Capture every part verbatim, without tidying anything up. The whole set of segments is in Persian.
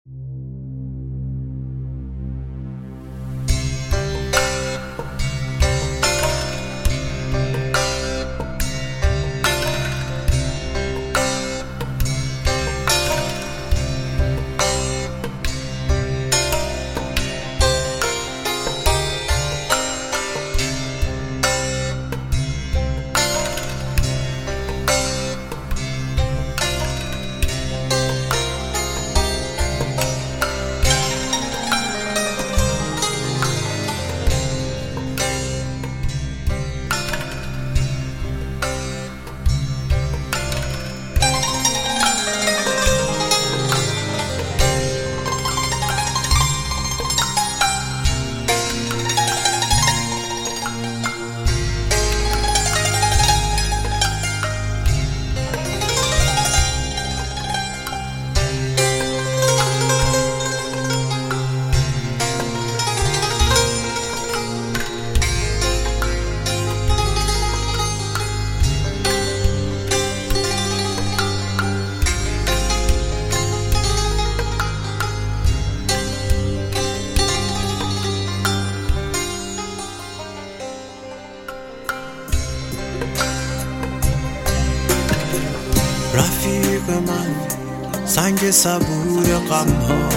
رفیق من سنگ صبور غم ها،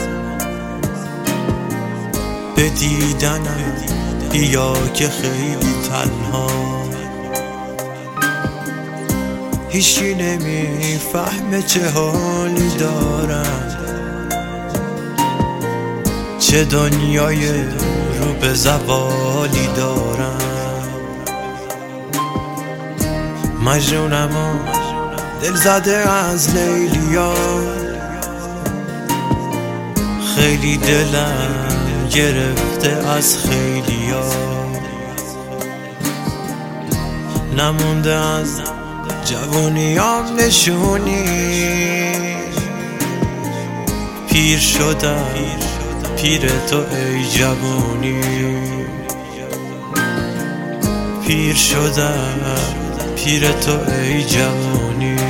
به دیدنم بیا که خیلی تنها، هیچی نمیفهمه چه حالی دارم، چه دنیای رو به زوالی دارم. مجنونم و دل زده از لیلیا، خیلی دلم گرفته از خیلیا، نمونده از جوونیام نشونی، پیر شدم پیر تو ای جوونی، پیر شدم پیر تو ای جوانی.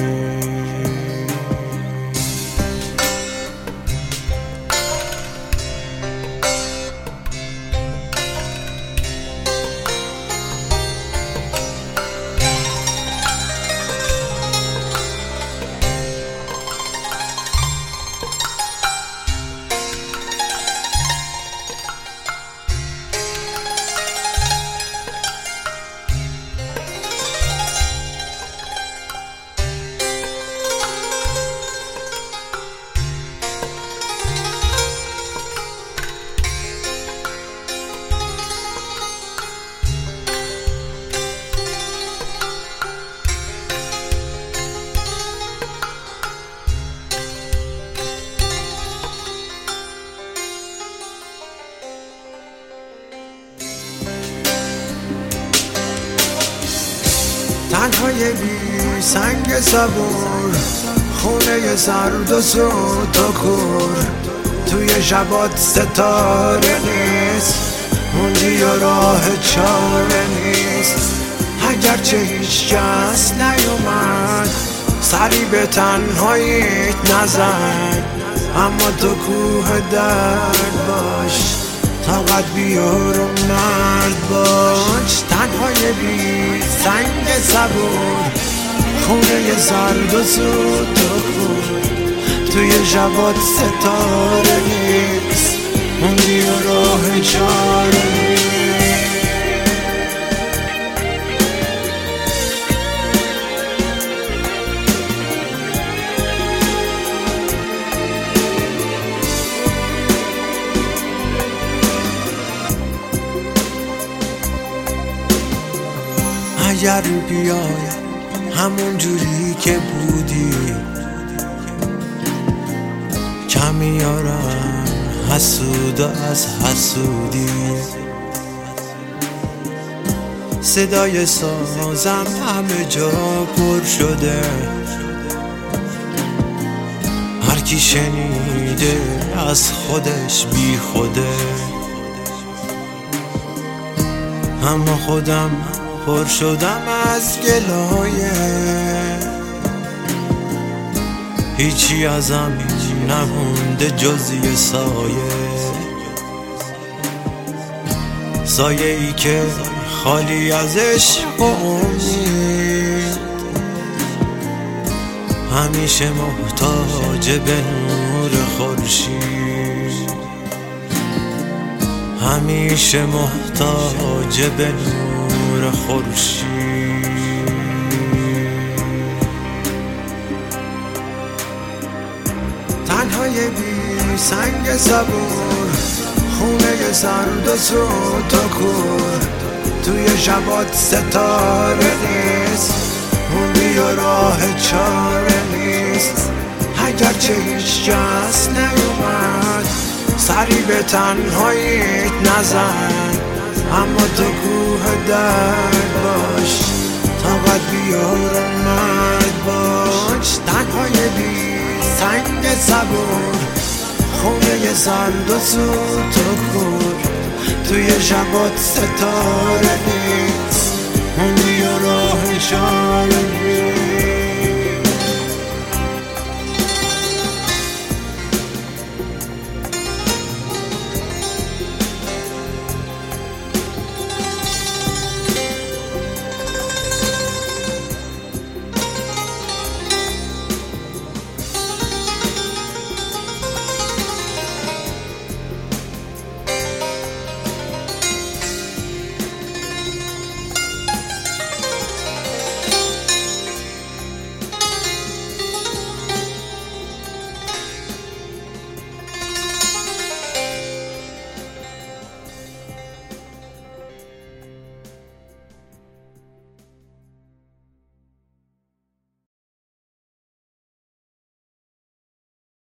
تنهای بی سنگ صبور، خونه سرد و سوت و کور، توی شبات ستاره نیست، موندی و راه چاره نیست. اگرچه هیچ کس نیومد سری به تنهاییت نزن، اما تو کوه درد باش، طاقت بیار و مرد باش. تنهای بی سنگ صبور، خونه سرد و سوت و کور، توی شبات ستاره نیست، موندی و راه چاره نیست. اگر بیای همون جوری که بودی، کم میارم حسود از حسودی. صدای سازم همه جا پر شده، هر کی شنیده از خودش بی خوده، اما خودم پر شدم از گلایه، هیچی ازم نمونده جز یه سایه، سایه ای که خالی از عشق و امید، همیشه محتاج به نور خورشید، همیشه محتاج به نور خورشید. تنهای بی سنگ صبور، خونه سرد و سوت و کور، توی شبات ستاره نیست، موندی و راه چاره نیست. اگرچه هیچ کس نیومد سری به تنهاییت نزن، اما تو کوه درد باش، طاقت بیار اومد باش. تنهای بی سنگ صبور، خونه سرد و سوت و کور، توی شبات ستاره نیست، موندی و راه چاره نیست.